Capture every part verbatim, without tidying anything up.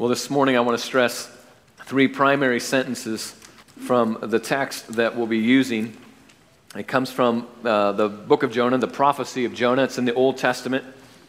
Well, this morning I want to stress three primary sentences from the text that we'll be using. It comes from uh, the book of Jonah, the prophecy of Jonah. It's in the Old Testament.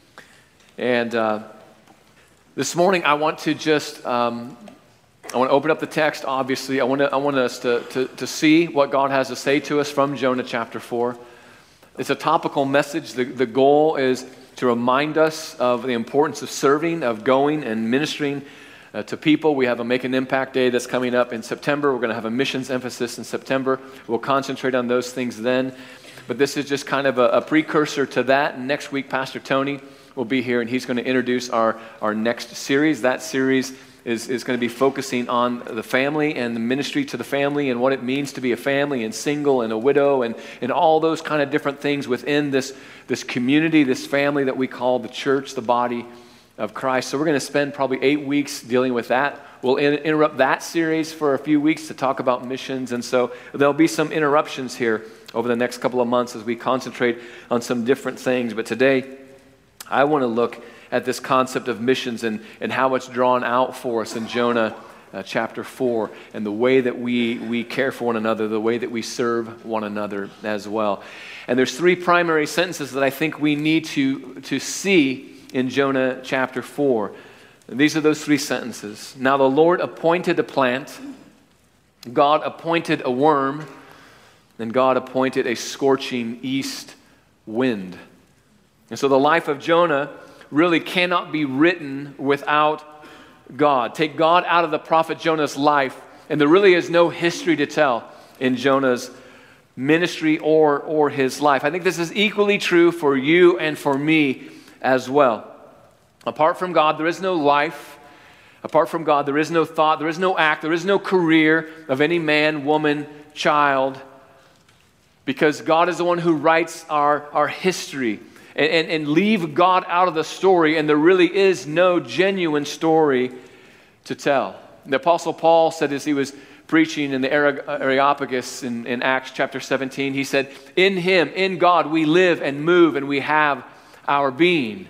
And uh, this morning I want to just, um, I want to open up the text, obviously. I want, to, I want us to, to, to see what God has to say to us from Jonah chapter four. It's a topical message. The, the goal is to remind us of the importance of serving, of going and ministering uh, to people. We have a Make an Impact Day that's coming up in September. We're going to have a missions emphasis in September. We'll concentrate on those things then. But this is just kind of a, a precursor to that. And next week, Pastor Tony will be here, and he's going to introduce our, our next series. That series is, is going to be focusing on the family and the ministry to the family and what it means to be a family and single and a widow and, and all those kind of different things within this, this community, this family that we call the church, the body of Christ. So we're going to spend probably eight weeks dealing with that. We'll in, interrupt that series for a few weeks to talk about missions, and so there'll be some interruptions here over the next couple of months as we concentrate on some different things. But today, I want to look at this concept of missions and, and how it's drawn out for us in Jonah uh, chapter four, and the way that we, we care for one another, the way that we serve one another as well. And there's three primary sentences that I think we need to, to see in Jonah chapter four. And these are those three sentences. Now the Lord appointed a plant, God appointed a worm, and God appointed a scorching east wind. And so the life of Jonah really cannot be written without God. Take God out of the prophet Jonah's life, and there really is no history to tell in Jonah's ministry or, or his life. I think this is equally true for you and for me as well. Apart from God, there is no life. Apart from God, there is no thought, there is no act, there is no career of any man, woman, child, because God is the one who writes our, our history. And, and, and leave God out of the story, and there really is no genuine story to tell. The Apostle Paul said as he was preaching in the Areopagus in, in Acts chapter seventeen, he said, in Him, in God, we live and move and we have our being.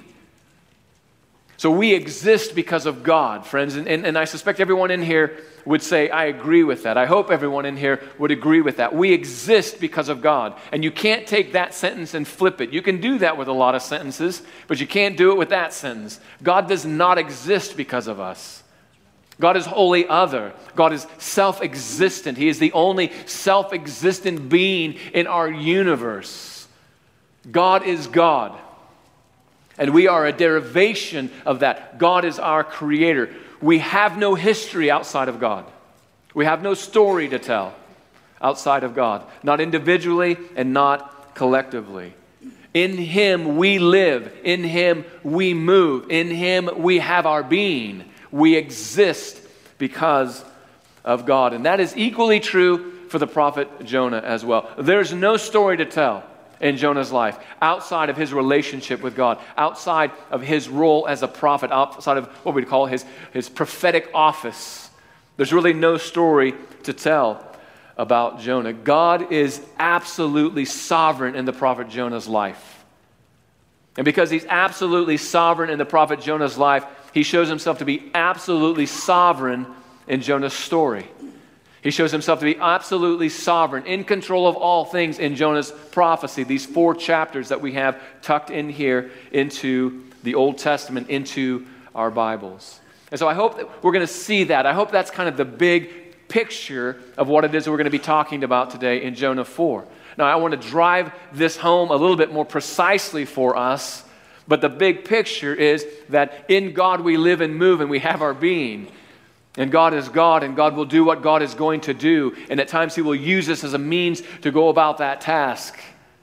So we exist because of God, friends. And, and, and I suspect everyone in here would say, I agree with that. I hope everyone in here would agree with that. We exist because of God. And you can't take that sentence and flip it. You can do that with a lot of sentences, but you can't do it with that sentence. God does not exist because of us. God is wholly other. God is self-existent. He is the only self-existent being in our universe. God is God. And we are a derivation of that. God is our creator. We have no history outside of God. We have no story to tell outside of God. Not individually and not collectively. In Him we live. In Him we move. In Him we have our being. We exist because of God. And that is equally true for the prophet Jonah as well. There's no story to tell in Jonah's life, outside of his relationship with God, outside of his role as a prophet, outside of what we'd call his, his prophetic office. There's really no story to tell about Jonah. God is absolutely sovereign in the prophet Jonah's life. And because He's absolutely sovereign in the prophet Jonah's life, He shows Himself to be absolutely sovereign in Jonah's story. He shows Himself to be absolutely sovereign, in control of all things in Jonah's prophecy, these four chapters that we have tucked in here into the Old Testament, into our Bibles. And so I hope that we're going to see that. I hope that's kind of the big picture of what it is that we're going to be talking about today in Jonah four. Now, I want to drive this home a little bit more precisely for us, but the big picture is that in God we live and move and we have our being. And God is God, and God will do what God is going to do. And at times He will use us as a means to go about that task.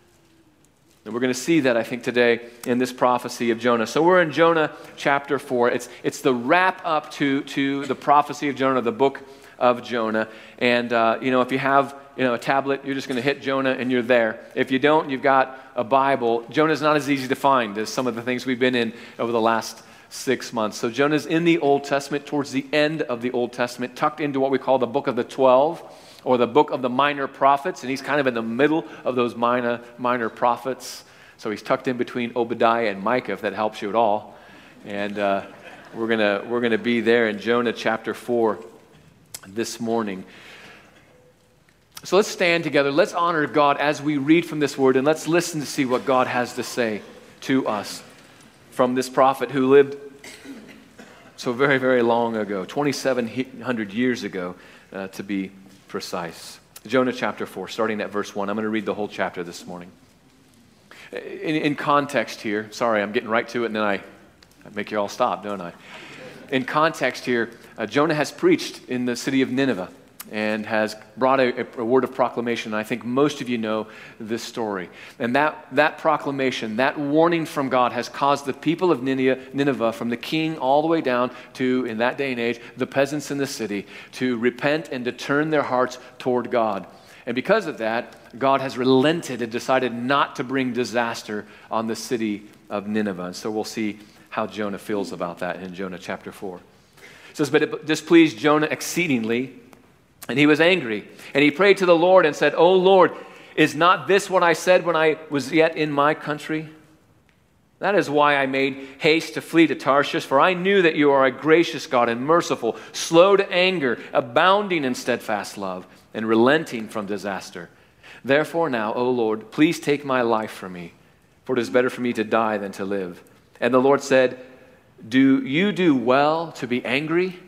And we're going to see that, I think, today in this prophecy of Jonah. So we're in Jonah chapter four. It's, it's the wrap up to, to the prophecy of Jonah, the book of Jonah. And, uh, you know, if you have you know, a tablet, you're just going to hit Jonah and you're there. If you don't, you've got a Bible. Jonah's not as easy to find as some of the things we've been in over the last six months. So Jonah's in the Old Testament, towards the end of the Old Testament, tucked into what we call the book of the twelve, or the book of the minor prophets, and he's kind of in the middle of those minor, minor prophets. So he's tucked in between Obadiah and Micah, if that helps you at all. And uh, We're gonna we're gonna be there in Jonah chapter four this morning. So let's stand together. Let's honor God as we read from this word, and let's listen to see what God has to say to us from this prophet who lived so very, very long ago, twenty-seven hundred years ago, uh, to be precise. Jonah chapter four, starting at verse one. I'm going to read the whole chapter this morning. In, in context here, sorry, I'm getting right to it, and then I, I make you all stop, don't I? In context here, uh, Jonah has preached in the city of Nineveh and has brought a, a word of proclamation. I think most of you know this story. And that, that proclamation, that warning from God has caused the people of Nineveh, from the king all the way down to, in that day and age, the peasants in the city, to repent and to turn their hearts toward God. And because of that, God has relented and decided not to bring disaster on the city of Nineveh. And so we'll see how Jonah feels about that in Jonah chapter four. It says, "But it displeased Jonah exceedingly, and he was angry. And he prayed to the Lord and said, 'O Lord, is not this what I said when I was yet in my country? That is why I made haste to flee to Tarshish, for I knew that you are a gracious God and merciful, slow to anger, abounding in steadfast love, and relenting from disaster. Therefore now, O Lord, please take my life from me, for it is better for me to die than to live.' And the Lord said, 'Do you do well to be angry?'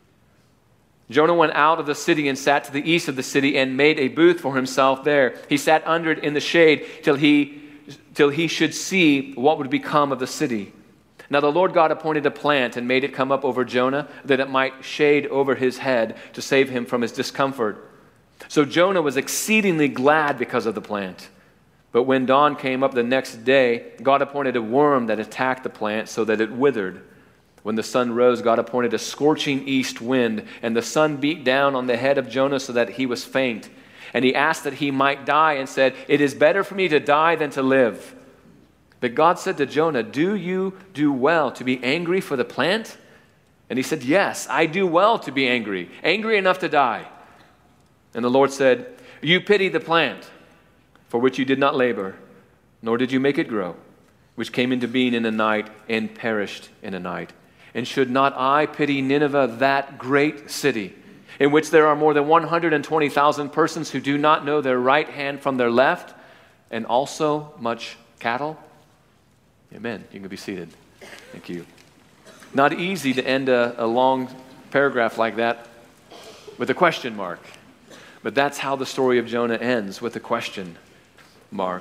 Jonah went out of the city and sat to the east of the city and made a booth for himself there. He sat under it in the shade till he, till he should see what would become of the city. Now the Lord God appointed a plant and made it come up over Jonah, that it might shade over his head to save him from his discomfort. So Jonah was exceedingly glad because of the plant. But when dawn came up the next day, God appointed a worm that attacked the plant so that it withered. When the sun rose, God appointed a scorching east wind, and the sun beat down on the head of Jonah so that he was faint. And he asked that he might die and said, 'It is better for me to die than to live.' But God said to Jonah, 'Do you do well to be angry for the plant?' And he said, 'Yes, I do well to be angry, angry enough to die.' And the Lord said, 'You pity the plant, for which you did not labor, nor did you make it grow, which came into being in a night and perished in a night. And should not I pity Nineveh, that great city, in which there are more than one hundred twenty thousand persons who do not know their right hand from their left, and also much cattle?'" Amen. You can be seated. Thank you. Not easy to end a, a long paragraph like that with a question mark. But that's how the story of Jonah ends, with a question mark.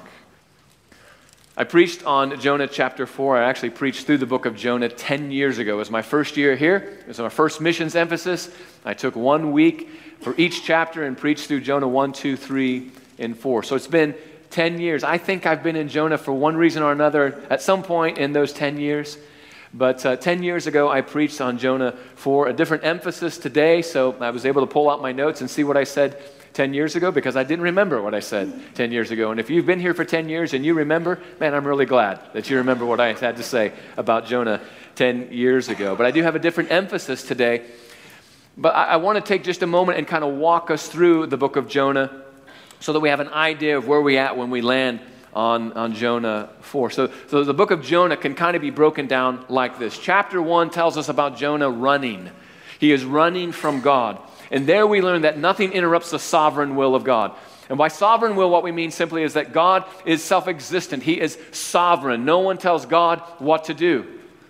I preached on Jonah chapter four. I actually preached through the book of Jonah ten years ago. It was my first year here. It was my first missions emphasis. I took one week for each chapter and preached through Jonah one, two, three, and four. So it's been ten years. I think I've been in Jonah for one reason or another at some point in those ten years. But uh, ten years ago, I preached on Jonah for a different emphasis today. So I was able to pull out my notes and see what I said ten years ago, because I didn't remember what I said ten years ago. And if you've been here for ten years and you remember, man, I'm really glad that you remember what I had to say about Jonah ten years ago. But I do have a different emphasis today. But I, I want to take just a moment and kind of walk us through the book of Jonah so that we have an idea of where we're at when we land on, on Jonah four. So, so the book of Jonah can kind of be broken down like this. Chapter one tells us about Jonah running. He is running from God. And there we learn that nothing interrupts the sovereign will of God. And by sovereign will, what we mean simply is that God is self-existent. He is sovereign. No one tells God what to do.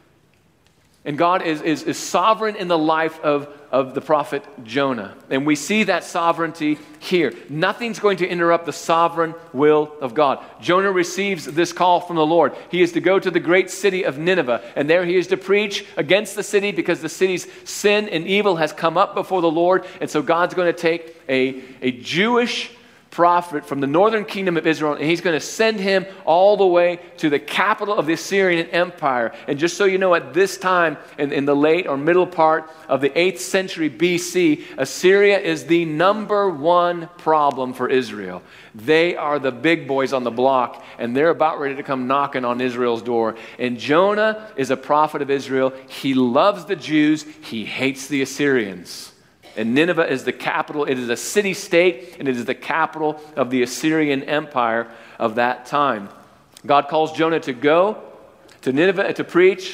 And God is, is, is sovereign in the life of, of the prophet Jonah. And we see that sovereignty here. Nothing's going to interrupt the sovereign will of God. Jonah receives this call from the Lord. He is to go to the great city of Nineveh. And there he is to preach against the city, because the city's sin and evil has come up before the Lord. And so God's going to take a, a Jewish prophet from the northern kingdom of Israel, and he's going to send him all the way to the capital of the Assyrian Empire. And just so you know, at this time, in, in the late or middle part of the eighth century B C, Assyria is the number one problem for Israel. They are the big boys on the block, and they're about ready to come knocking on Israel's door. And Jonah is a prophet of Israel. He loves the Jews. He hates the Assyrians. And Nineveh is the capital. It is a city-state, and it is the capital of the Assyrian Empire of that time. God calls Jonah to go to Nineveh to preach,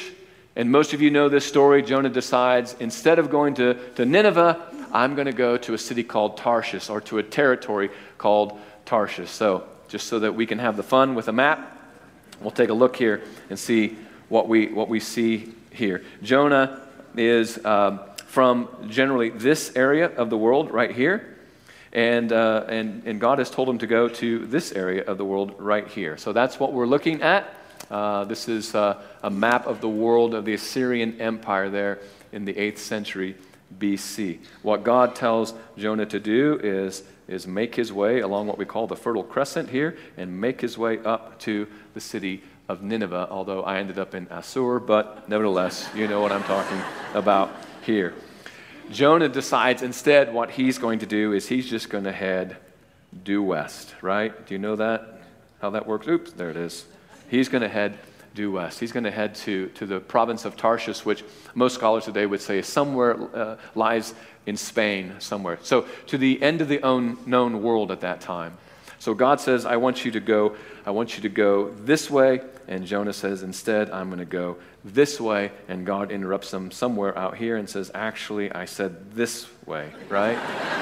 And most of you know this story. Jonah decides, instead of going to, to Nineveh, I'm going to go to a city called Tarshish, or to a territory called Tarshish. So just so that we can have the fun with a map, we'll take a look here and see what we what we see here. Jonah is uh, from generally this area of the world right here, and uh, and and God has told him to go to this area of the world right here. So that's what we're looking at. Uh, this is uh, a map of the world of the Assyrian Empire there in the eighth century B C. What God tells Jonah to do is, is make his way along what we call the Fertile Crescent here and make his way up to the city of Nineveh, although I ended up in Assur, but nevertheless, you know what I'm talking about here. Jonah decides instead what he's going to do is he's just going to head due west, right? Do you know that? How that works? Oops, there it is. He's going to head due west. He's going to head to, to the province of Tarshish, which most scholars today would say is somewhere, uh, lies in Spain somewhere. So to the end of the own, known world at that time. So God says, I want you to go, I want you to go this way. And Jonah says, instead, I'm going to go this way. And God interrupts him somewhere out here and says, actually, I said this way, right?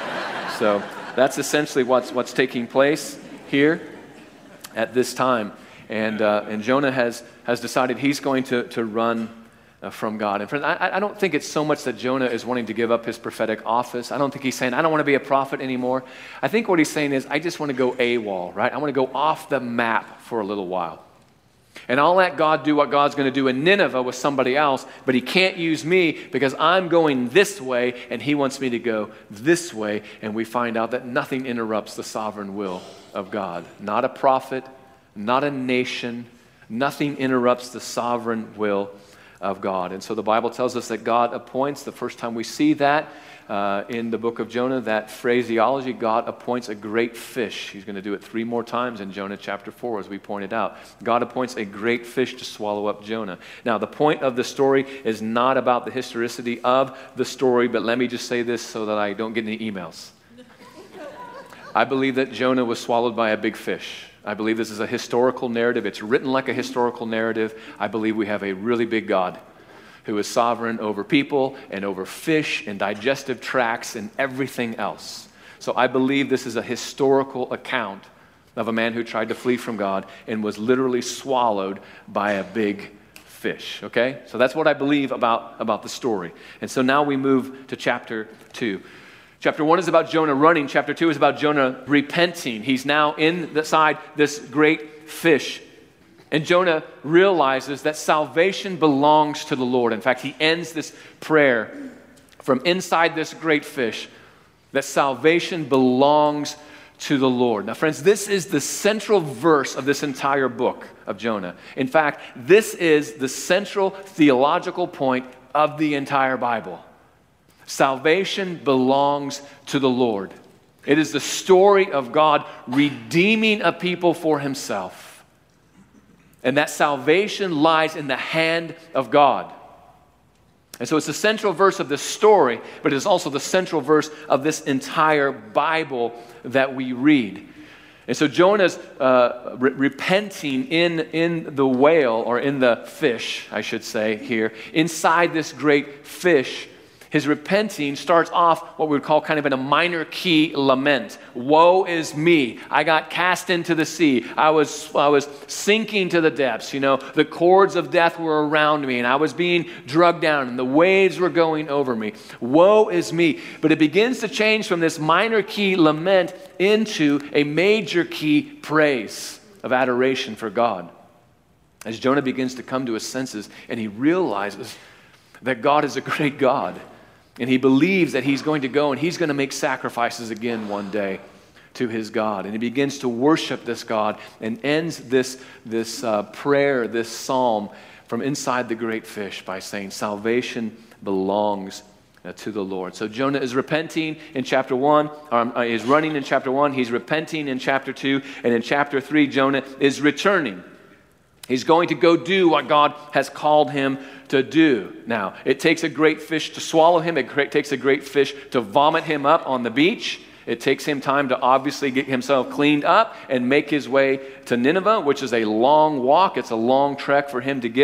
So that's essentially what's, what's taking place here at this time. And uh, and Jonah has has decided he's going to to run uh, from God. And friends, I, I don't think it's so much that Jonah is wanting to give up his prophetic office. I don't think he's saying, I don't want to be a prophet anymore. I think what he's saying is, I just want to go AWOL, right? I want to go off the map for a little while. And I'll let God do what God's going to do in Nineveh with somebody else, but he can't use me because I'm going this way and he wants me to go this way. And we find out that nothing interrupts the sovereign will of God. Not a prophet, not a nation, nothing interrupts the sovereign will of God. And so the Bible tells us that God appoints, the first time we see that uh, in the book of Jonah, that phraseology, God appoints a great fish. He's going to do it three more times in Jonah chapter four, as we pointed out. God appoints a great fish to swallow up Jonah. Now, the point of the story is not about the historicity of the story, but let me just say this so that I don't get any emails. I believe that Jonah was swallowed by a big fish. I believe this is a historical narrative. It's written like a historical narrative. I believe we have a really big God who is sovereign over people and over fish and digestive tracts and everything else. So I believe this is a historical account of a man who tried to flee from God and was literally swallowed by a big fish, okay? So that's what I believe about, about the story. And so now we move to chapter two. Chapter one is about Jonah running. Chapter two is about Jonah repenting. He's now inside this great fish. And Jonah realizes that salvation belongs to the Lord. In fact, he ends this prayer from inside this great fish, that salvation belongs to the Lord. Now, friends, this is the central verse of this entire book of Jonah. In fact, this is the central theological point of the entire Bible. Salvation belongs to the Lord. It is the story of God redeeming a people for himself. And that salvation lies in the hand of God. And so it's the central verse of this story, but it's also the central verse of this entire Bible that we read. And so Jonah's uh, re- repenting in, in the whale, or in the fish, I should say here, inside this great fish. His repenting starts off what we would call kind of in a minor key lament. Woe is me. I got cast into the sea. I was, I was sinking to the depths. You know, the cords of death were around me and I was being drugged down and the waves were going over me. Woe is me. But it begins to change from this minor key lament into a major key praise of adoration for God. As Jonah begins to come to his senses and he realizes that God is a great God. And he believes that he's going to go and he's going to make sacrifices again one day to his God. And he begins to worship this God and ends this, this uh, prayer, this psalm from inside the great fish by saying, salvation belongs uh, to the Lord. So Jonah is repenting in chapter one, or uh, is running in chapter one. He's repenting in chapter two. And in chapter three, Jonah is returning. He's going to go do what God has called him to do. Now, it takes a great fish to swallow him. It takes a great fish to vomit him up on the beach. It takes him time to obviously get himself cleaned up and make his way to Nineveh, which is a long walk. It's a long trek for him to get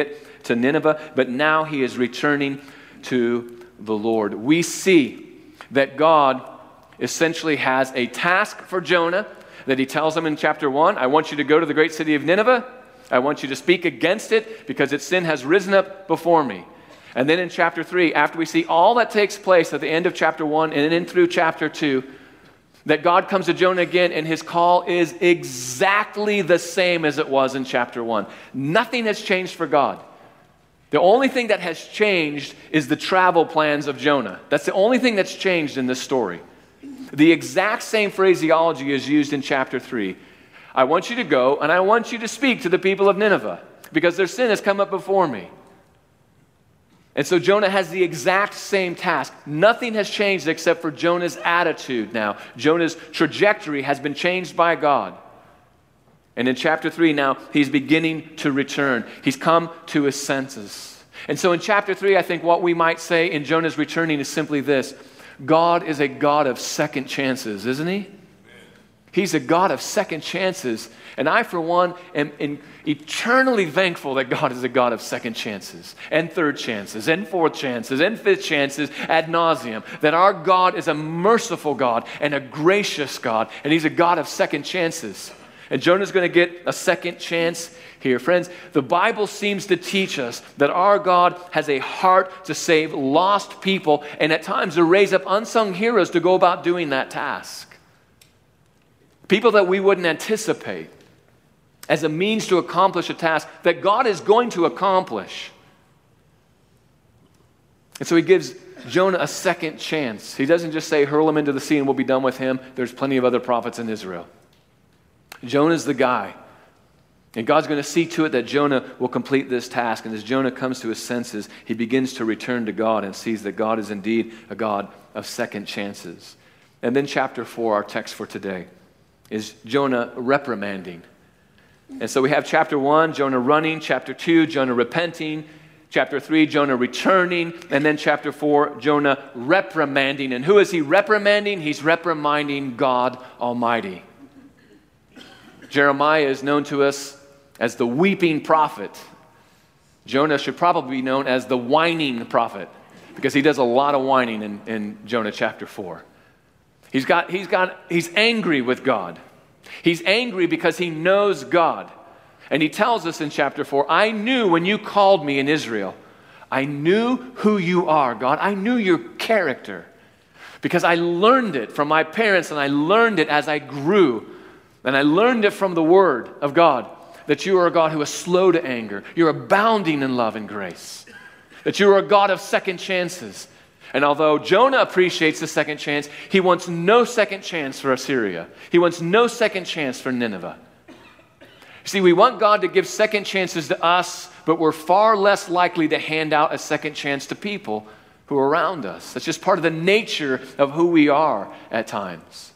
to Nineveh, but now he is returning to the Lord. We see that God essentially has a task for Jonah that he tells him in chapter one. I want you to go to the great city of Nineveh. I want you to speak against it because its sin has risen up before me. And then in chapter three, after we see all that takes place at the end of chapter one and then through chapter two, that God comes to Jonah again and his call is exactly the same as it was in chapter one. Nothing has changed for God. The only thing that has changed is the travel plans of Jonah. That's the only thing that's changed in this story. The exact same phraseology is used in chapter three. I want you to go and I want you to speak to the people of Nineveh because their sin has come up before me. And so Jonah has the exact same task. Nothing has changed except for Jonah's attitude now. Jonah's trajectory has been changed by God. And in chapter three now, he's beginning to return. He's come to his senses. And so in chapter three, I think what we might say in Jonah's returning is simply this. God is a God of second chances, isn't he? He's a God of second chances. And I, for one, am, am eternally thankful that God is a God of second chances and third chances and fourth chances and fifth chances ad nauseum. That our God is a merciful God and a gracious God. And he's a God of second chances. And Jonah's going to get a second chance here. Friends, the Bible seems to teach us that our God has a heart to save lost people and at times to raise up unsung heroes to go about doing that task. People that we wouldn't anticipate as a means to accomplish a task that God is going to accomplish. And so he gives Jonah a second chance. He doesn't just say, hurl him into the sea and we'll be done with him. There's plenty of other prophets in Israel. Jonah's the guy. And God's going to see to it that Jonah will complete this task. And as Jonah comes to his senses, he begins to return to God and sees that God is indeed a God of second chances. And then chapter four, our text for today, is Jonah reprimanding. And so we have chapter one, Jonah running, chapter two, Jonah repenting, chapter three, Jonah returning, and then chapter four, Jonah reprimanding. And who is he reprimanding? He's reprimanding God Almighty. Jeremiah is known to us as the weeping prophet. Jonah should probably be known as the whining prophet because he does a lot of whining in, in Jonah chapter four. He's got, he's got, he's angry with God. He's angry because he knows God. And he tells us in chapter four, I knew when you called me in Israel, I knew who you are, God. I knew your character because I learned it from my parents and I learned it as I grew. And I learned it from the word of God that you are a God who is slow to anger. You're abounding in love and grace. That you are a God of second chances. And although Jonah appreciates the second chance, he wants no second chance for Assyria. He wants no second chance for Nineveh. See, we want God to give second chances to us, but we're far less likely to hand out a second chance to people who are around us. That's just part of the nature of who we are at times.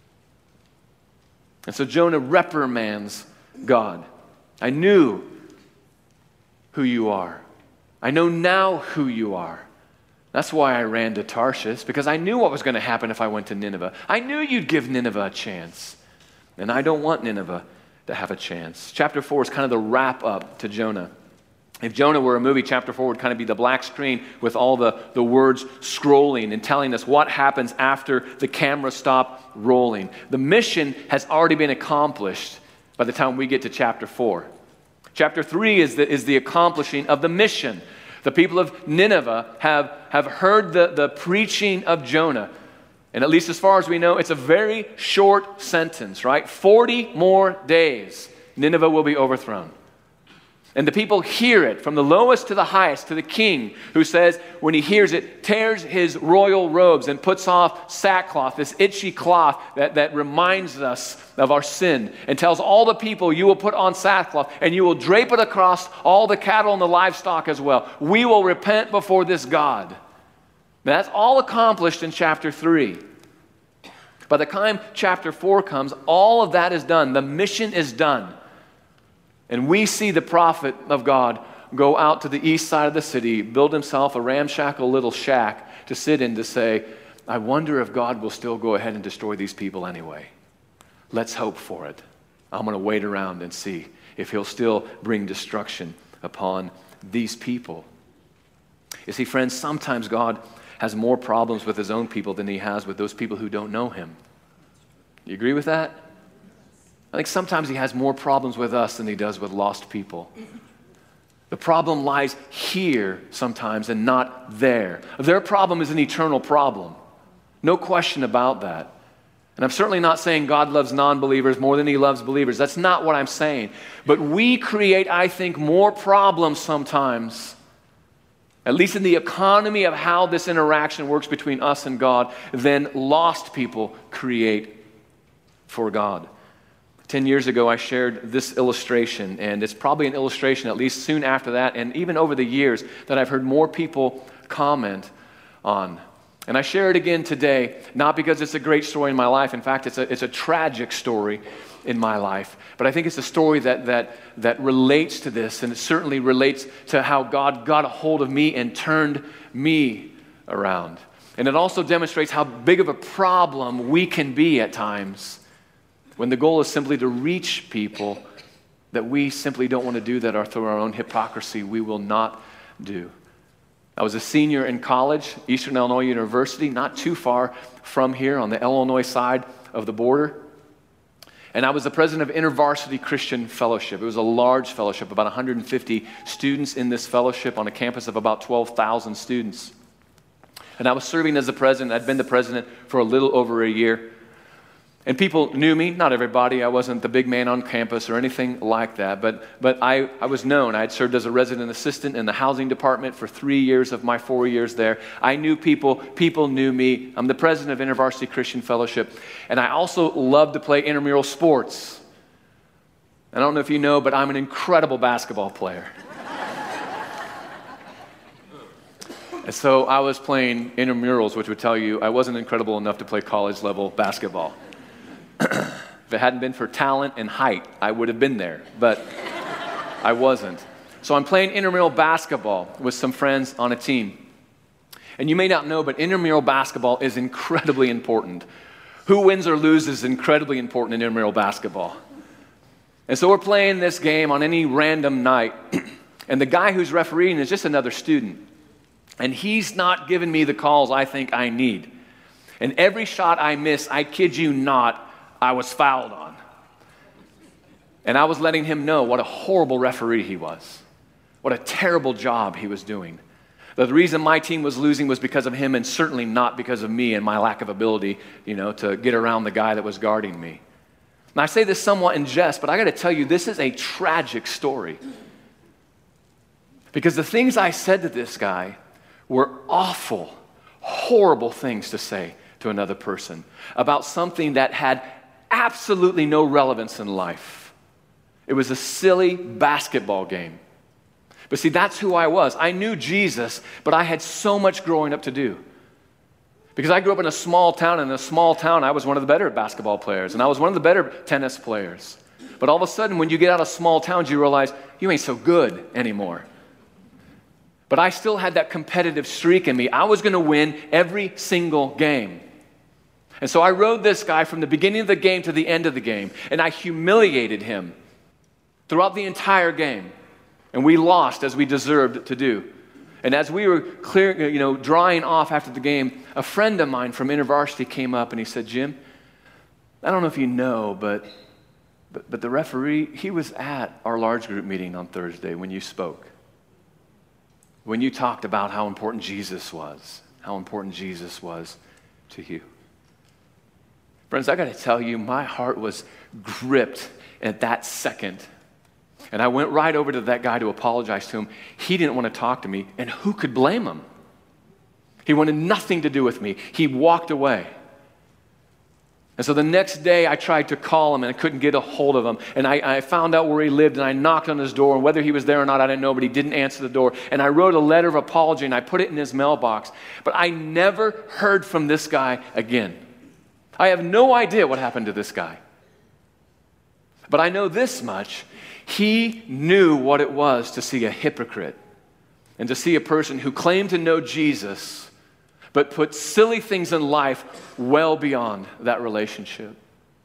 And so Jonah reprimands God. I knew who you are. I know now who you are. That's why I ran to Tarshish, because I knew what was going to happen if I went to Nineveh. I knew you'd give Nineveh a chance. And I don't want Nineveh to have a chance. Chapter four is kind of the wrap-up to Jonah. If Jonah were a movie, chapter four would kind of be the black screen with all the, the words scrolling and telling us what happens after the camera stopped rolling. The mission has already been accomplished by the time we get to chapter four. Chapter three is the, is the accomplishing of the mission. The people of Nineveh have, have heard the, the preaching of Jonah. And at least as far as we know, it's a very short sentence, right? forty more days, Nineveh will be overthrown. And the people hear it from the lowest to the highest, to the king, who says, when he hears it, tears his royal robes and puts off sackcloth, this itchy cloth that, that reminds us of our sin, and tells all the people, you will put on sackcloth, and you will drape it across all the cattle and the livestock as well. We will repent before this God. Now, that's all accomplished in chapter three. By the time chapter four comes, all of that is done. The mission is done. And we see the prophet of God go out to the east side of the city, build himself a ramshackle little shack to sit in to say, I wonder if God will still go ahead and destroy these people anyway. Let's hope for it. I'm going to wait around and see if he'll still bring destruction upon these people. You see, friends, sometimes God has more problems with his own people than he has with those people who don't know him. You agree with that? I think sometimes he has more problems with us than he does with lost people. The problem lies here sometimes and not there. Their problem is an eternal problem. No question about that. And I'm certainly not saying God loves non-believers more than he loves believers. That's not what I'm saying. But we create, I think, more problems sometimes, at least in the economy of how this interaction works between us and God, than lost people create for God. Ten years ago, I shared this illustration, and it's probably an illustration, at least soon after that, and even over the years, that I've heard more people comment on. And I share it again today, not because it's a great story in my life. In fact, it's a, it's a tragic story in my life. But I think it's a story that, that, that relates to this, and it certainly relates to how God got a hold of me and turned me around. And it also demonstrates how big of a problem we can be at times when the goal is simply to reach people that we simply don't want to do that, or through our own hypocrisy we will not do. I was a senior in college, Eastern Illinois University, not too far from here on the Illinois side of the border. And I was the president of InterVarsity Christian Fellowship. It was a large fellowship, about one hundred fifty students in this fellowship on a campus of about twelve thousand students. And I was serving as the president. I'd been the president for a little over a year. And people knew me, not everybody. I wasn't the big man on campus or anything like that, but but I, I was known. I had served as a resident assistant in the housing department for three years of my four years there. I knew people, people knew me. I'm the president of InterVarsity Christian Fellowship, and I also love to play intramural sports. I don't know if you know, but I'm an incredible basketball player. And so I was playing intramurals, which would tell you I wasn't incredible enough to play college-level basketball. If it hadn't been for talent and height, I would have been there, but I wasn't. So I'm playing intramural basketball with some friends on a team. And you may not know, but intramural basketball is incredibly important. Who wins or loses is incredibly important in intramural basketball. And so we're playing this game on any random night, and the guy who's refereeing is just another student. And he's not giving me the calls I think I need. And every shot I miss, I kid you not, I was fouled on. And I was letting him know what a horrible referee he was. What a terrible job he was doing. But the reason my team was losing was because of him, and certainly not because of me and my lack of ability, you know, to get around the guy that was guarding me. And I say this somewhat in jest, but I got to tell you, this is a tragic story. Because the things I said to this guy were awful, horrible things to say to another person about something that had absolutely no relevance in life. It was a silly basketball game. But see, that's who I was. I knew Jesus, but I had so much growing up to do. Because I grew up in a small town, and in a small town, I was one of the better basketball players, and I was one of the better tennis players. But all of a sudden, when you get out of small towns, you realize you ain't so good anymore. But I still had that competitive streak in me. I was going to win every single game. And so I rode this guy from the beginning of the game to the end of the game, and I humiliated him throughout the entire game. And we lost as we deserved to do. And as we were clear, you know, drying off after the game, a friend of mine from InterVarsity came up and he said, "Jim, I don't know if you know, but, but, but the referee, he was at our large group meeting on Thursday when you spoke. When you talked about how important Jesus was, how important Jesus was to you." Friends, I got to tell you, my heart was gripped at that second. And I went right over to that guy to apologize to him. He didn't want to talk to me, and who could blame him? He wanted nothing to do with me. He walked away. And so the next day, I tried to call him, and I couldn't get a hold of him. And I, I found out where he lived, and I knocked on his door. And whether he was there or not, I didn't know, but he didn't answer the door. And I wrote a letter of apology, and I put it in his mailbox. But I never heard from this guy again. I have no idea what happened to this guy. But I know this much. He knew what it was to see a hypocrite and to see a person who claimed to know Jesus but put silly things in life well beyond that relationship.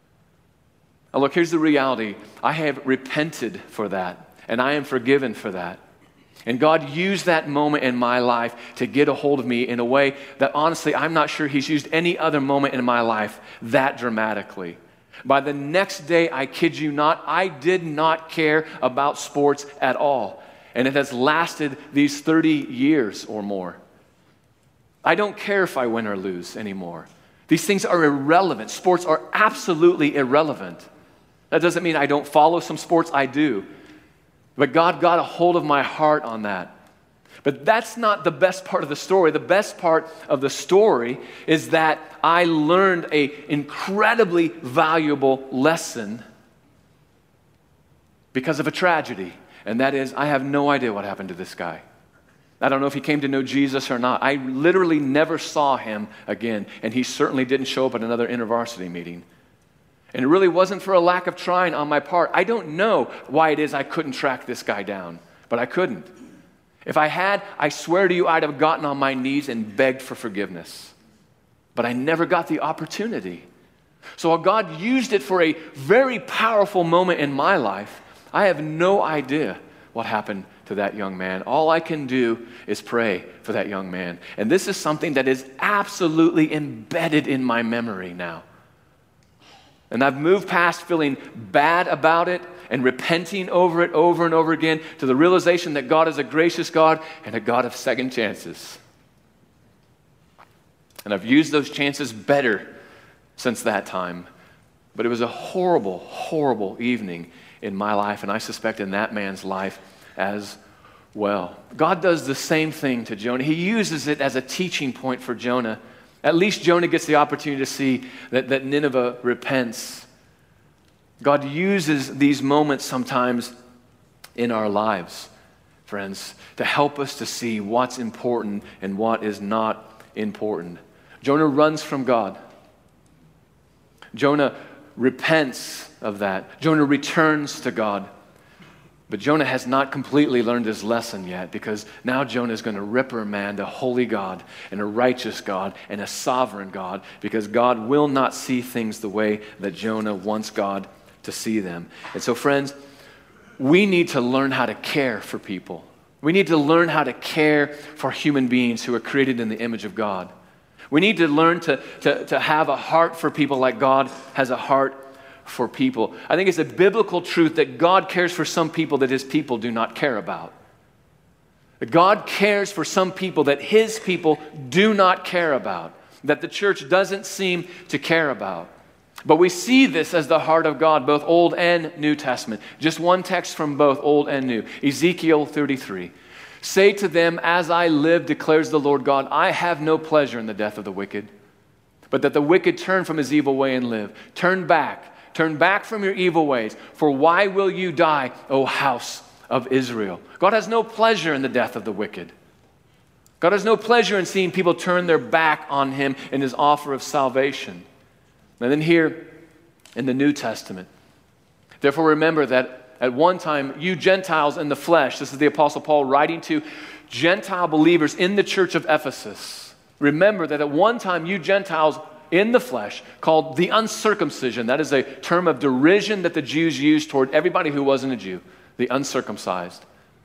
Now look, here's the reality. I have repented for that, and I am forgiven for that. And God used that moment in my life to get a hold of me in a way that honestly, I'm not sure he's used any other moment in my life that dramatically. By the next day, I kid you not, I did not care about sports at all. And it has lasted these thirty years or more. I don't care if I win or lose anymore. These things are irrelevant. Sports are absolutely irrelevant. That doesn't mean I don't follow some sports, I do. But God got a hold of my heart on that. But that's not the best part of the story. The best part of the story is that I learned an incredibly valuable lesson because of a tragedy. And that is, I have no idea what happened to this guy. I don't know if he came to know Jesus or not. I literally never saw him again. And he certainly didn't show up at another InterVarsity meeting. And it really wasn't for a lack of trying on my part. I don't know why it is I couldn't track this guy down, but I couldn't. If I had, I swear to you, I'd have gotten on my knees and begged for forgiveness. But I never got the opportunity. So while God used it for a very powerful moment in my life, I have no idea what happened to that young man. All I can do is pray for that young man. And this is something that is absolutely embedded in my memory now. And I've moved past feeling bad about it and repenting over it over and over again to the realization that God is a gracious God and a God of second chances. And I've used those chances better since that time. But it was a horrible, horrible evening in my life, and I suspect in that man's life as well. God does the same thing to Jonah. He uses it as a teaching point for Jonah. At least Jonah gets the opportunity to see that, that Nineveh repents. God uses these moments sometimes in our lives, friends, to help us to see what's important and what is not important. Jonah runs from God. Jonah repents of that. Jonah returns to God. But Jonah has not completely learned his lesson yet, because now Jonah is going to reprimand a holy God and a righteous God and a sovereign God, because God will not see things the way that Jonah wants God to see them. And so, friends, we need to learn how to care for people. We need to learn how to care for human beings who are created in the image of God. We need to learn to, to, to have a heart for people like God has a heart for people. I think it's a biblical truth that God cares for some people that his people do not care about. That God cares for some people that his people do not care about, that the church doesn't seem to care about. But we see this as the heart of God, both Old and New Testament. Just one text from both Old and New. Ezekiel thirty-three. Say to them, as I live, declares the Lord God, I have no pleasure in the death of the wicked, but that the wicked turn from his evil way and live. Turn back. Turn back from your evil ways, for why will you die, O house of Israel? God has no pleasure in the death of the wicked. God has no pleasure in seeing people turn their back on him in his offer of salvation. And then here in the New Testament, therefore remember that at one time you Gentiles in the flesh, this is the Apostle Paul writing to Gentile believers in the church of Ephesus. Remember that at one time you Gentiles in the flesh, called the uncircumcision. That is a term of derision that the Jews used toward everybody who wasn't a Jew, the uncircumcised.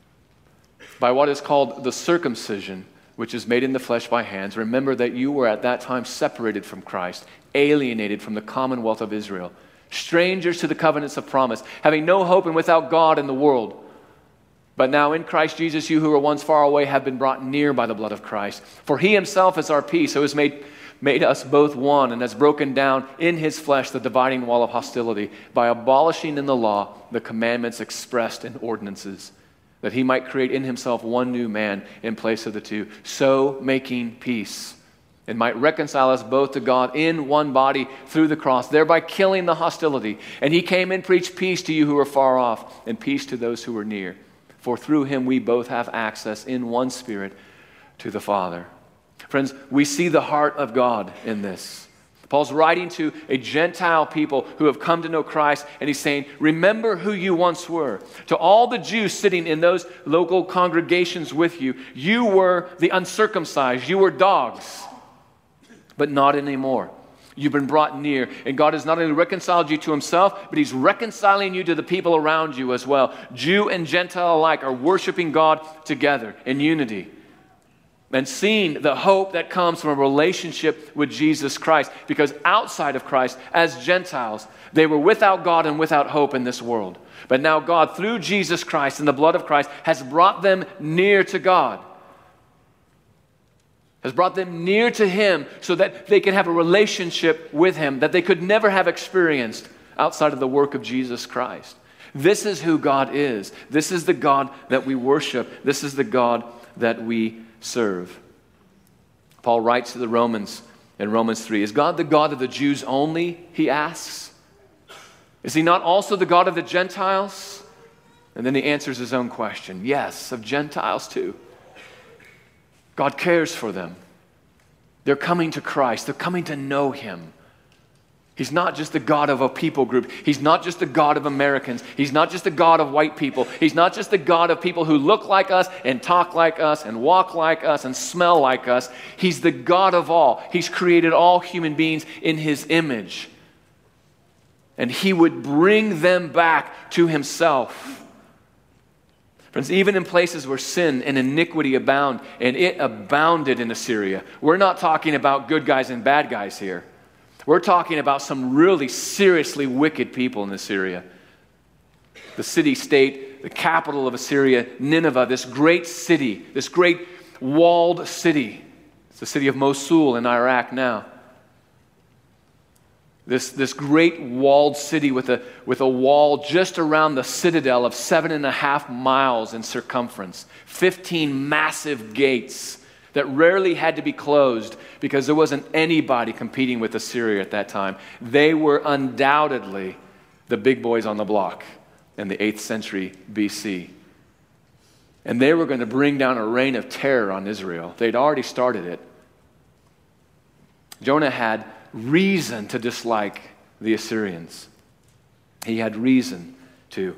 By what is called the circumcision, which is made in the flesh by hands. Remember that you were at that time separated from Christ, alienated from the commonwealth of Israel, strangers to the covenants of promise, having no hope and without God in the world. But now in Christ Jesus, you who were once far away have been brought near by the blood of Christ. For he himself is our peace, who has made made us both one, and has broken down in his flesh the dividing wall of hostility by abolishing in the law the commandments expressed in ordinances, that he might create in himself one new man in place of the two, so making peace, and might reconcile us both to God in one body through the cross, thereby killing the hostility. And he came and preached peace to you who are far off, and peace to those who are near. For through him we both have access in one spirit to the Father. Friends, we see the heart of God in this. Paul's writing to a Gentile people who have come to know Christ, and he's saying, remember who you once were. To all the Jews sitting in those local congregations with you, you were the uncircumcised, you were dogs, but not anymore. You've been brought near. And God has not only reconciled you to himself, but he's reconciling you to the people around you as well. Jew and Gentile alike are worshiping God together in unity and seeing the hope that comes from a relationship with Jesus Christ. Because outside of Christ, as Gentiles, they were without God and without hope in this world. But now God, through Jesus Christ and the blood of Christ, has brought them near to God. Has brought them near to him so that they can have a relationship with him that they could never have experienced outside of the work of Jesus Christ. This is who God is. This is the God that we worship. This is the God that we serve. Paul writes to the Romans in Romans three, is God the God of the Jews only, he asks? Is he not also the God of the Gentiles? And then he answers his own question. Yes, of Gentiles too. God cares for them. They're coming to Christ. They're coming to know him. He's not just the God of a people group. He's not just the God of Americans. He's not just the God of white people. He's not just the God of people who look like us and talk like us and walk like us and smell like us. He's the God of all. He's created all human beings in his image. And he would bring them back to himself. Friends, even in places where sin and iniquity abound, and it abounded in Assyria, we're not talking about good guys and bad guys here. We're talking about some really seriously wicked people in Assyria. The city-state, the capital of Assyria, Nineveh, this great city, this great walled city. It's the city of Mosul in Iraq now. This, this great walled city with a, with a wall just around the citadel of seven and a half miles in circumference. Fifteen massive gates that rarely had to be closed because there wasn't anybody competing with Assyria at that time. They were undoubtedly the big boys on the block in the eighth century B C. And they were going to bring down a reign of terror on Israel. They'd already started it. Jonah had reason to dislike the Assyrians. He had reason to.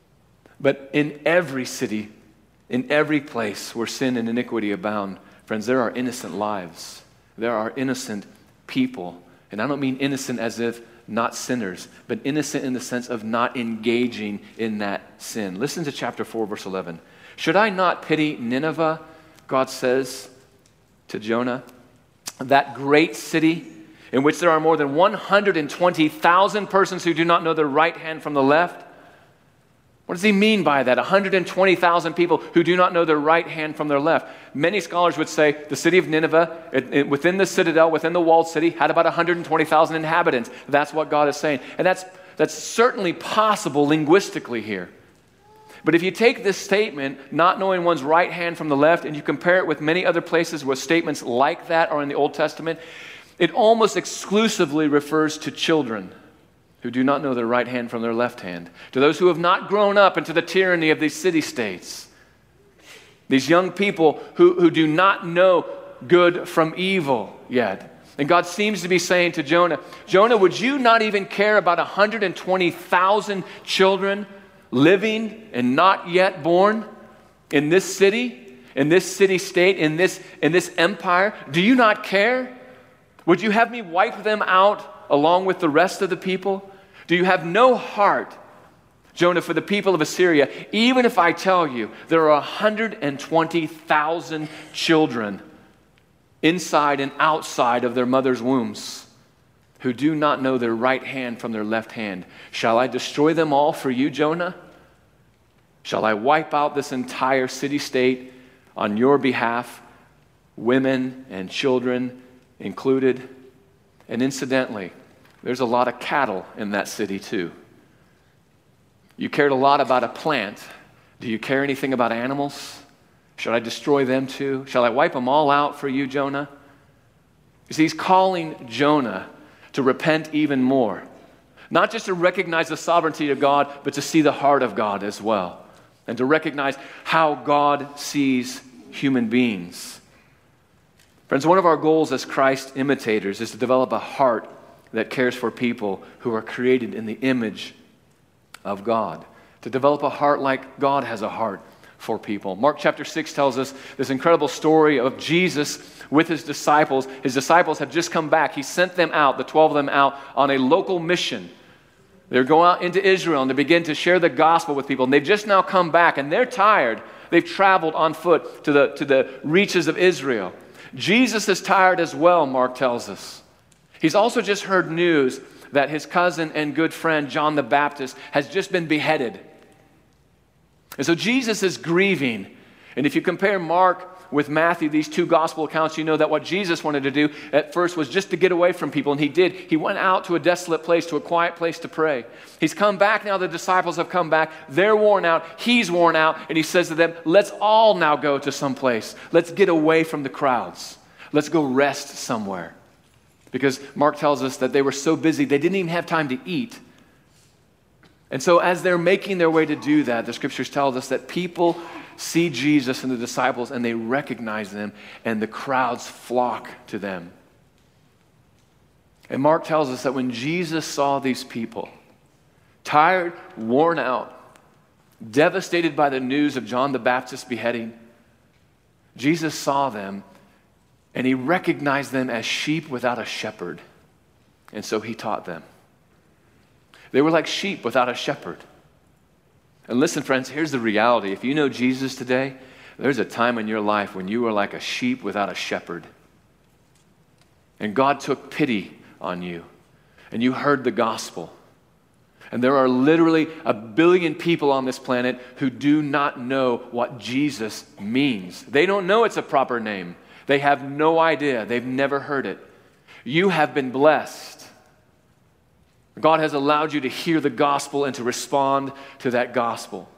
But in every city, in every place where sin and iniquity abound, friends, there are innocent lives. There are innocent people. And I don't mean innocent as if not sinners, but innocent in the sense of not engaging in that sin. Listen to chapter four, verse eleven. Should I not pity Nineveh, God says to Jonah, that great city in which there are more than one hundred twenty thousand persons who do not know their right hand from the left? What does he mean by that? one hundred twenty thousand people who do not know their right hand from their left. Many scholars would say the city of Nineveh, it, it, within the citadel, within the walled city, had about one hundred twenty thousand inhabitants. That's what God is saying. And that's, that's certainly possible linguistically here. But if you take this statement, not knowing one's right hand from the left, and you compare it with many other places where statements like that are in the Old Testament, it almost exclusively refers to children who do not know their right hand from their left hand, to those who have not grown up into the tyranny of these city-states, these young people who, who do not know good from evil yet. And God seems to be saying to Jonah, Jonah, would you not even care about one hundred twenty thousand children living and not yet born in this city, in this city-state, in this, in this empire? Do you not care? Would you have me wipe them out along with the rest of the people? Do you have no heart, Jonah, for the people of Assyria, even if I tell you there are one hundred twenty thousand children inside and outside of their mother's wombs who do not know their right hand from their left hand? Shall I destroy them all for you, Jonah? Shall I wipe out this entire city-state on your behalf, women and children included? And incidentally, there's a lot of cattle in that city too. You cared a lot about a plant. Do you care anything about animals? Should I destroy them too? Shall I wipe them all out for you, Jonah? You see, he's calling Jonah to repent even more. Not just to recognize the sovereignty of God, but to see the heart of God as well. And to recognize how God sees human beings. Friends, one of our goals as Christ imitators is to develop a heart that cares for people who are created in the image of God. To develop a heart like God has a heart for people. Mark chapter six tells us this incredible story of Jesus with his disciples. His disciples have just come back. He sent them out, the twelve of them out, on a local mission. They're going out into Israel and to begin to share the gospel with people. And they've just now come back and they're tired. They've traveled on foot to the, to the reaches of Israel. Jesus is tired as well, Mark tells us. He's also just heard news that his cousin and good friend, John the Baptist, has just been beheaded. And so Jesus is grieving. And if you compare Mark with Matthew, these two gospel accounts, you know that what Jesus wanted to do at first was just to get away from people. And he did. He went out to a desolate place, to a quiet place to pray. He's come back now. The disciples have come back. They're worn out. He's worn out. And he says to them, let's all now go to some place. Let's get away from the crowds. Let's go rest somewhere. Because Mark tells us that they were so busy, they didn't even have time to eat. And so as they're making their way to do that, the scriptures tell us that people see Jesus and the disciples and they recognize them and the crowds flock to them. And Mark tells us that when Jesus saw these people, tired, worn out, devastated by the news of John the Baptist's beheading, Jesus saw them and he recognized them as sheep without a shepherd. And so he taught them. They were like sheep without a shepherd. And listen, friends, here's the reality. If you know Jesus today, there's a time in your life when you were like a sheep without a shepherd. And God took pity on you. And you heard the gospel. And there are literally a billion people on this planet who do not know what Jesus means. They don't know it's a proper name. They have no idea. They've never heard it. You have been blessed. God has allowed you to hear the gospel and to respond to that gospel.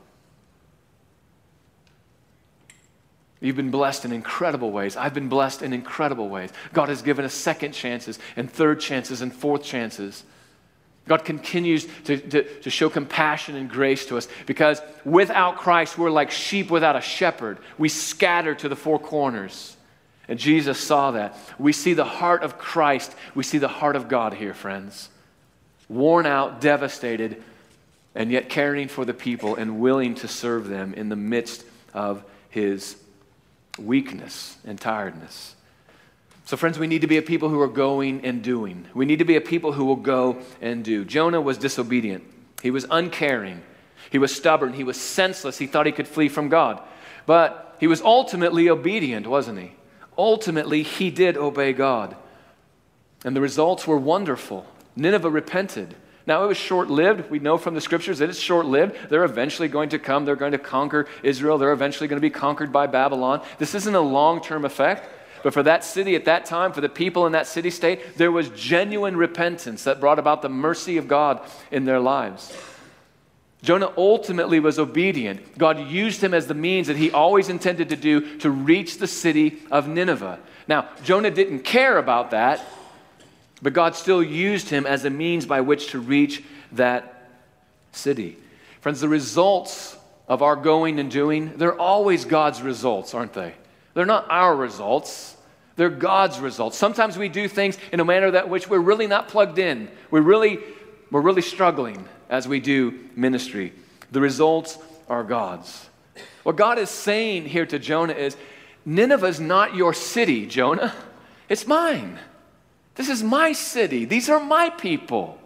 You've been blessed in incredible ways. I've been blessed in incredible ways. God has given us second chances and third chances and fourth chances. God continues to, to, to show compassion and grace to us because without Christ, we're like sheep without a shepherd. We scatter to the four corners. And Jesus saw that. We see the heart of Christ. We see the heart of God here, friends. Worn out, devastated, and yet caring for the people and willing to serve them in the midst of his weakness and tiredness. So friends, we need to be a people who are going and doing. We need to be a people who will go and do. Jonah was disobedient. He was uncaring. He was stubborn. He was senseless. He thought he could flee from God. But he was ultimately obedient, wasn't he? Ultimately, he did obey God. And the results were wonderful. Nineveh repented. Now, it was short-lived. We know from the scriptures that it's short-lived. They're eventually going to come. They're going to conquer Israel. They're eventually going to be conquered by Babylon. This isn't a long-term effect. But for that city at that time, for the people in that city-state, there was genuine repentance that brought about the mercy of God in their lives. Jonah ultimately was obedient. God used him as the means that he always intended to do to reach the city of Nineveh. Now, Jonah didn't care about that. But God still used him as a means by which to reach that city. Friends, the results of our going and doing, they're always God's results, aren't they? They're not our results. They're God's results. Sometimes we do things in a manner that which we're really not plugged in. We're really, we're really struggling as we do ministry. The results are God's. What God is saying here to Jonah is, Nineveh is not your city, Jonah. It's mine. This is my city. These are my people.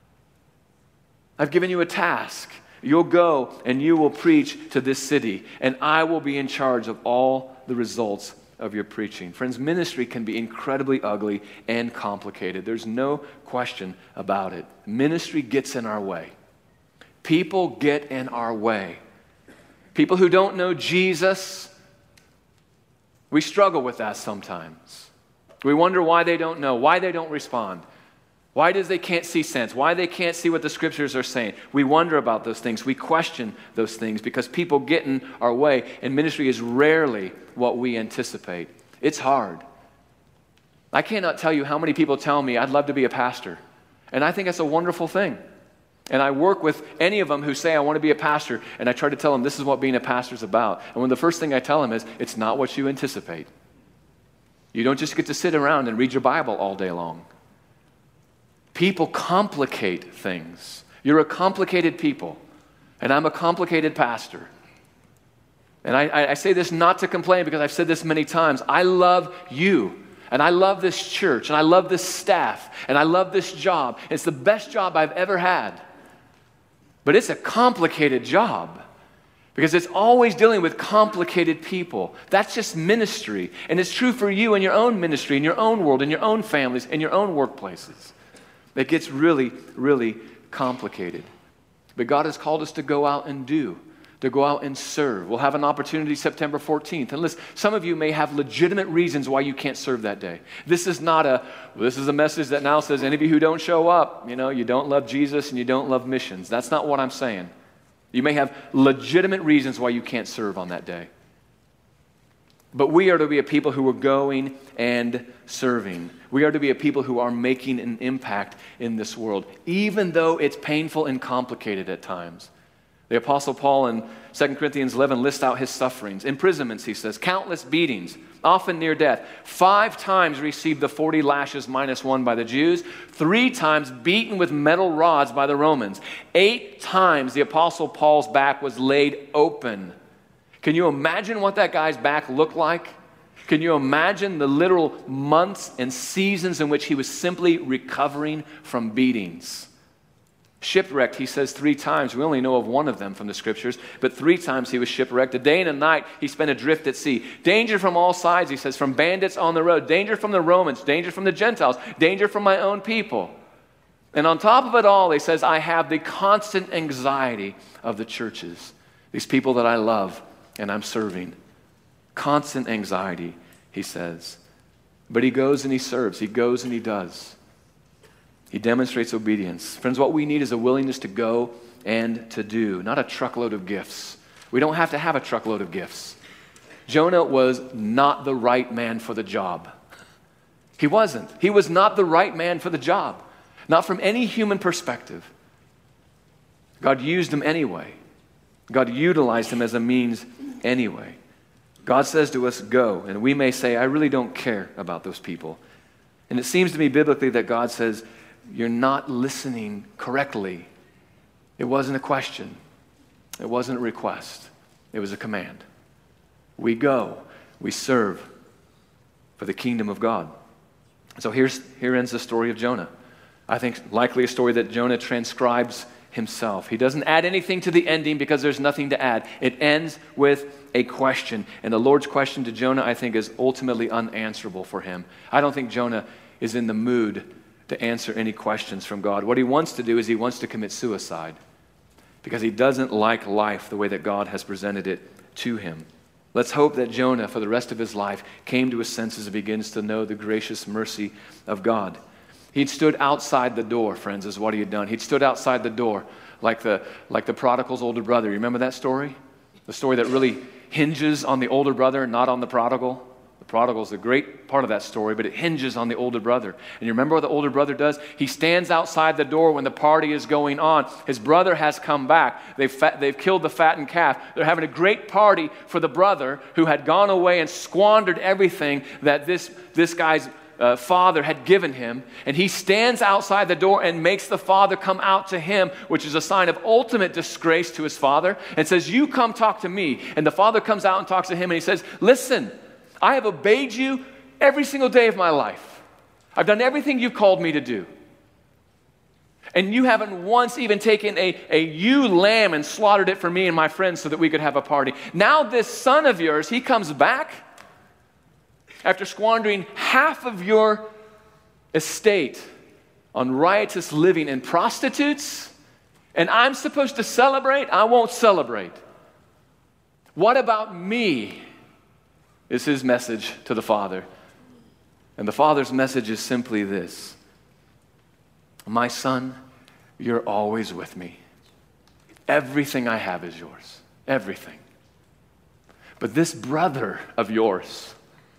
I've given you a task. You'll go and you will preach to this city, and I will be in charge of all the results of your preaching. Friends, ministry can be incredibly ugly and complicated. There's no question about it. Ministry gets in our way. People get in our way. People who don't know Jesus, we struggle with that sometimes. We wonder why they don't know, why they don't respond. Why does they can't see sense? Why they can't see what the scriptures are saying? We wonder about those things. We question those things because people get in our way, and ministry is rarely what we anticipate. It's hard. I cannot tell you how many people tell me, I'd love to be a pastor. And I think that's a wonderful thing. And I work with any of them who say, I want to be a pastor, and I try to tell them this is what being a pastor is about. And when the first thing I tell them is, it's not what you anticipate. You don't just get to sit around and read your Bible all day long. People complicate things. You're a complicated people, and I'm a complicated pastor. And I, I say this not to complain because I've said this many times. I love you, and I love this church, and I love this staff, and I love this job. It's the best job I've ever had. But it's a complicated job because it's always dealing with complicated people. That's just ministry. And it's true for you in your own ministry, in your own world, in your own families, in your own workplaces. It gets really, really complicated. But God has called us to go out and do, to go out and serve. We'll have an opportunity September fourteenth. And listen, some of you may have legitimate reasons why you can't serve that day. This is not a, well, this is a message that now says any of you who don't show up, you know, you don't love Jesus and you don't love missions. That's not what I'm saying. You may have legitimate reasons why you can't serve on that day. But we are to be a people who are going and serving. We are to be a people who are making an impact in this world, even though it's painful and complicated at times. The Apostle Paul in Second Corinthians eleven lists out his sufferings. Imprisonments, he says, countless beatings, often near death. Five times received the forty lashes minus one by the Jews. Three times beaten with metal rods by the Romans. Eight times the Apostle Paul's back was laid open. Can you imagine what that guy's back looked like? Can you imagine the literal months and seasons in which he was simply recovering from beatings? Shipwrecked, he says three times. We only know of one of them from the scriptures, but three times he was shipwrecked. A day and a night he spent adrift at sea. Danger from all sides, he says, from bandits on the road. Danger from the Romans. Danger from the Gentiles. Danger from my own people. And on top of it all, he says, I have the constant anxiety of the churches, these people that I love and I'm serving. Constant anxiety, he says. But he goes and he serves. He goes and he does. He demonstrates obedience. Friends, what we need is a willingness to go and to do, not a truckload of gifts. We don't have to have a truckload of gifts. Jonah was not the right man for the job. He wasn't. He was not the right man for the job, not from any human perspective. God used him anyway. God utilized him as a means anyway. God says to us, go, and we may say, I really don't care about those people. And it seems to me biblically that God says, you're not listening correctly. It wasn't a question. It wasn't a request. It was a command. We go. We serve for the kingdom of God. So here's, here ends the story of Jonah. I think likely a story that Jonah transcribes himself. He doesn't add anything to the ending because there's nothing to add. It ends with a question. And the Lord's question to Jonah, I think, is ultimately unanswerable for him. I don't think Jonah is in the mood to answer any questions from God. What he wants to do is he wants to commit suicide because he doesn't like life the way that God has presented it to him. Let's hope that Jonah, for the rest of his life, came to his senses and begins to know the gracious mercy of God. He'd stood outside the door, friends, is what he had done. He'd stood outside the door like the, like the prodigal's older brother. You remember that story? The story that really hinges on the older brother, not on the prodigal. The prodigal is a great part of that story, but it hinges on the older brother. And you remember what the older brother does? He stands outside the door when the party is going on. His brother has come back. They've, fat, they've killed the fattened calf. They're having a great party for the brother who had gone away and squandered everything that this, this guy's uh, father had given him. And he stands outside the door and makes the father come out to him, which is a sign of ultimate disgrace to his father, and says, you come talk to me. And the father comes out and talks to him and he says, listen, I have obeyed you every single day of my life. I've done everything you've called me to do. And you haven't once even taken a, a ewe lamb and slaughtered it for me and my friends so that we could have a party. Now this son of yours, he comes back after squandering half of your estate on riotous living and prostitutes, and I'm supposed to celebrate? I won't celebrate. What about me? Is his message to the father. And the father's message is simply this: my son, you're always with me. Everything I have is yours. Everything. But this brother of yours,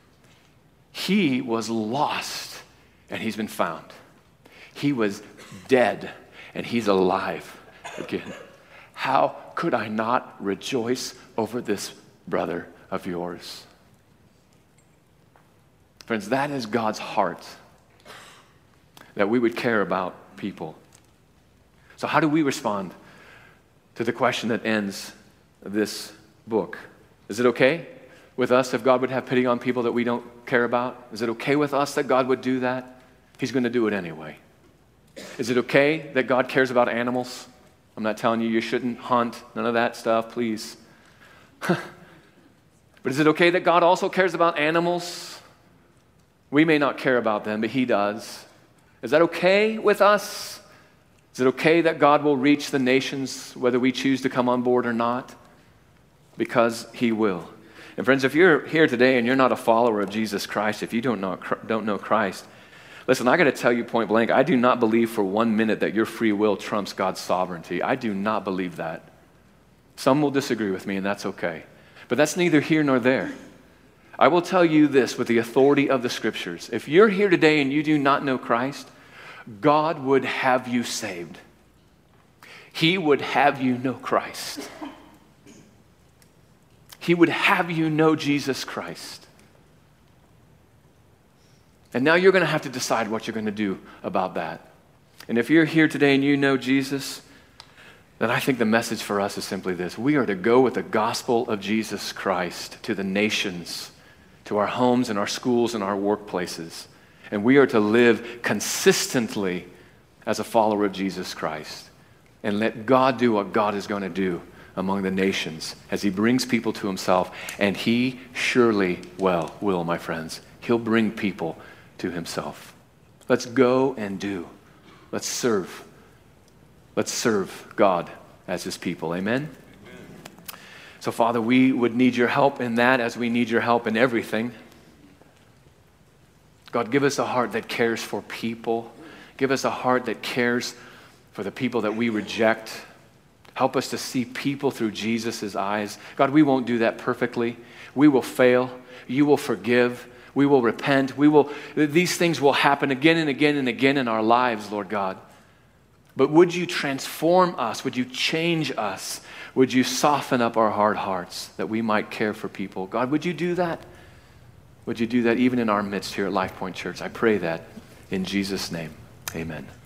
he was lost and he's been found. He was dead and he's alive again. How could I not rejoice over this brother of yours? Friends, that is God's heart, that we would care about people. So how do we respond to the question that ends this book? Is it okay with us if God would have pity on people that we don't care about? Is it okay with us that God would do that? He's going to do it anyway. Is it okay that God cares about animals? I'm not telling you you shouldn't hunt, none of that stuff, please. But is it okay that God also cares about animals? We may not care about them, but He does. Is that okay with us? Is it okay that God will reach the nations whether we choose to come on board or not? Because He will. And friends, if you're here today and you're not a follower of Jesus Christ, if you don't know, don't know Christ, listen, I got to tell you point blank, I do not believe for one minute that your free will trumps God's sovereignty. I do not believe that. Some will disagree with me, and that's okay. But that's neither here nor there. I will tell you this with the authority of the Scriptures. If you're here today and you do not know Christ, God would have you saved. He would have you know Christ. He would have you know Jesus Christ. And now you're going to have to decide what you're going to do about that. And if you're here today and you know Jesus, then I think the message for us is simply this. We are to go with the gospel of Jesus Christ to the nations, to our homes and our schools and our workplaces. And we are to live consistently as a follower of Jesus Christ. And let God do what God is going to do among the nations as He brings people to Himself. And He surely well will, my friends. He'll bring people to Himself. Let's go and do. Let's serve. Let's serve God as His people. Amen? Amen? So, Father, we would need Your help in that as we need Your help in everything. God, give us a heart that cares for people. Give us a heart that cares for the people that we reject. Help us to see people through Jesus' eyes. God, we won't do that perfectly. We will fail. You will forgive. We will repent. We will. These things will happen again and again and again in our lives, Lord God. But would You transform us? Would You change us? Would You soften up our hard hearts that we might care for people? God, would You do that? Would You do that even in our midst here at Life Point Church? I pray that in Jesus' name. Amen.